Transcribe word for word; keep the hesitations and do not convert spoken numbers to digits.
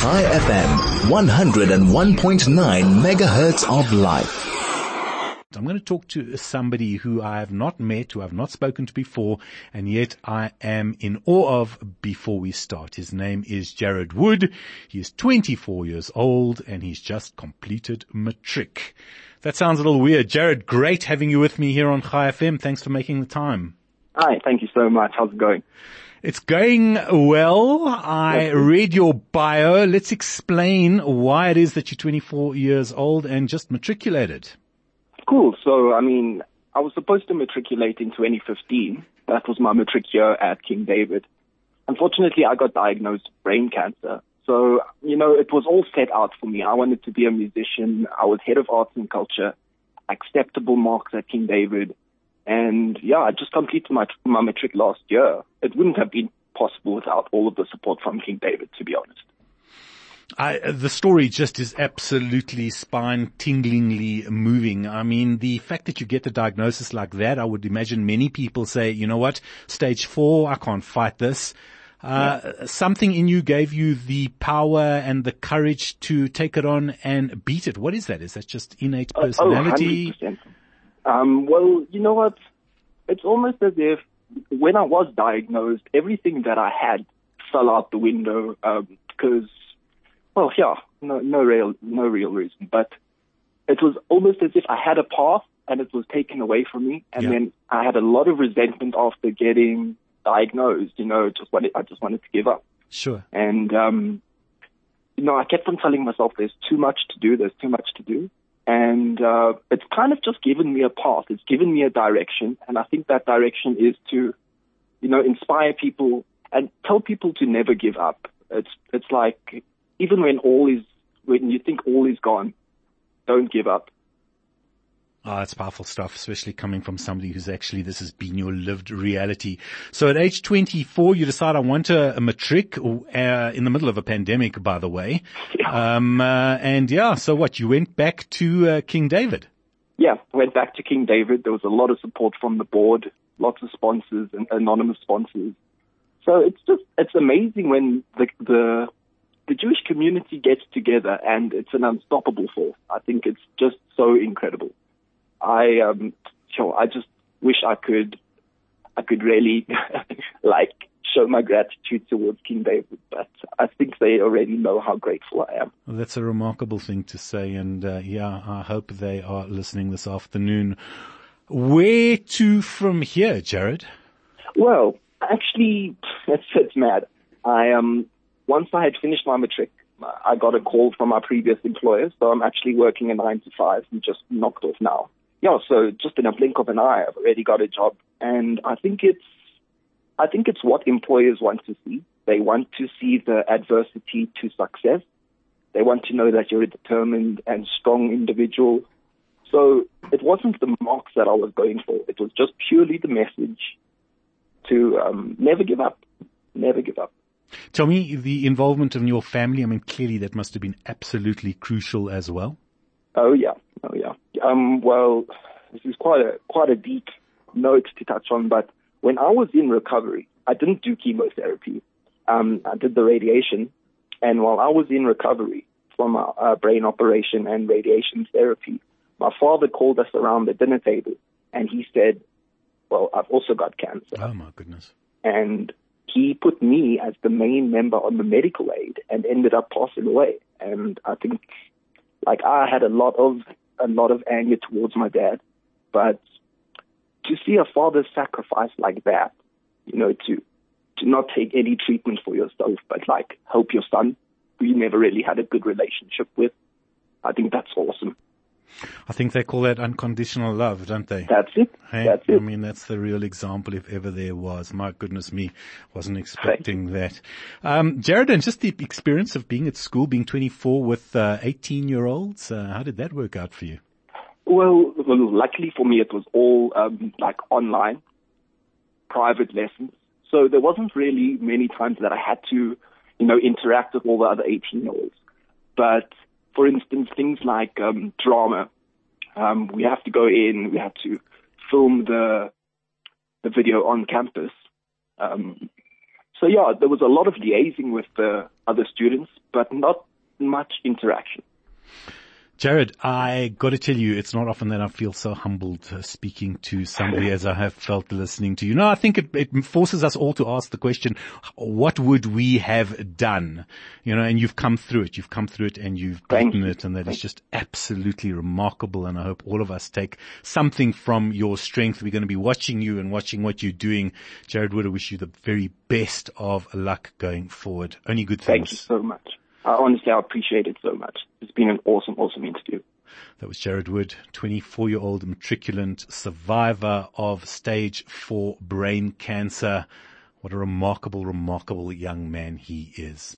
Chai F M, one oh one point nine megahertz of life. I'm going to talk to somebody who I have not met, who I've not spoken to before, and yet I am in awe of before we start. His name is Jared Wood. He is twenty-four years old and he's just completed matric. That sounds a little weird. Jared, great having you with me here on Chai F M. Thanks for making the time. Hi, thank you so much. How's it going? It's going well. I read your bio. Let's explain why it is that you're twenty-four years old and just matriculated. Cool. So, I mean, I was supposed to matriculate in twenty fifteen. That was my matric year at King David. Unfortunately, I got diagnosed with brain cancer. So, you know, it was all set out for me. I wanted to be a musician. I was head of arts and culture, acceptable marks at King David. And yeah, I just completed my, my matric last year. It wouldn't have been possible without all of the support from King David, to be honest. I, the story just is absolutely spine-tinglingly moving. I mean, the fact that you get the diagnosis like that, I would imagine many people say, you know what, stage four, I can't fight this. Uh, yeah. Something in you gave you the power and the courage to take it on and beat it. What is that? Is that just innate personality? Oh, one hundred percent. Um, well, you know what? It's almost as if when I was diagnosed, everything that I had fell out the window, um, because Well, yeah, no, no real, no real reason, but it was almost as if I had a path and it was taken away from me, and yeah. then I had a lot of resentment after getting diagnosed. You know, just wanted, I just wanted to give up. Sure. And um, you know, I kept on telling myself, "There's too much to do. There's too much to do," and uh, it's kind of just given me a path. It's given me a direction, and I think that direction is to, you know, inspire people and tell people to never give up. It's it's like, even when all is, when you think all is gone, don't give up. Oh, that's powerful stuff, especially coming from somebody who's actually, this has been your lived reality. So at age twenty-four, you decide, I want a, a matric, uh, in the middle of a pandemic, by the way. Yeah. Um, uh, and yeah, so what, you went back to uh, King David? Yeah, went back to King David. There was a lot of support from the board, lots of sponsors and anonymous sponsors. So it's just, it's amazing when the, the, the Jewish community gets together and it's an unstoppable force. I think it's just so incredible. I, um, sure, I just wish I could, I could really, like, show my gratitude towards King David, but I think they already know how grateful I am. Well, that's a remarkable thing to say, and uh, yeah, I hope they are listening this afternoon. Where to from here, Jared? Well, actually, it's, it's mad. I, um, Once I had finished my matric, I got a call from my previous employer, so I'm actually working a nine to five and just knocked off now. Yeah, so just in a blink of an eye, I've already got a job, and I think it's, I think it's what employers want to see. They want to see the adversity to success. They want to know that you're a determined and strong individual. So it wasn't the marks that I was going for. It was just purely the message to um, never give up, never give up. Tell me the involvement of your family. I mean, clearly that must have been absolutely crucial as well. Oh yeah, oh yeah. Um, well, this is quite a quite a deep note to touch on. But when I was in recovery, I didn't do chemotherapy. Um, I did the radiation, and while I was in recovery from a, a brain operation and radiation therapy, my father called us around the dinner table, and he said, "Well, I've also got cancer." Oh my goodness! And he put me as the main member on the medical aid and ended up passing away. And I think, like, I had a lot of, a lot of anger towards my dad, but to see a father sacrifice like that, you know, to, to not take any treatment for yourself, but like help your son, who you never really had a good relationship with, I think that's awesome. I think they call that unconditional love, don't they? That's it. Hey? That's it. I mean, that's the real example, if ever there was. My goodness me, wasn't expecting that. Um, Jared, and just the experience of being at school, being twenty-four with uh, eighteen-year-olds, uh, how did that work out for you? Well, well, luckily for me, it was all um, like online, private lessons. So there wasn't really many times that I had to, you know, interact with all the other eighteen-year-olds. But for instance, things like um, drama, um, we have to go in, we have to film the the video on campus. Um, So yeah, there was a lot of liaising with the other students, but not much interaction. Jared, I got to tell you, it's not often that I feel so humbled uh, speaking to somebody as I have felt listening to you. No, I think it, it forces us all to ask the question, what would we have done? You know, and you've come through it. You've come through it and you've beaten it, and that is just absolutely remarkable. And I hope all of us take something from your strength. We're going to be watching you and watching what you're doing. Jared Wood, I wish you the very best of luck going forward. Only good things. Thank you so much. I honestly, I appreciate it so much. It's been an awesome, awesome interview. That was Jared Wood, twenty-four-year-old matriculant survivor of stage four brain cancer. What a remarkable, remarkable young man he is.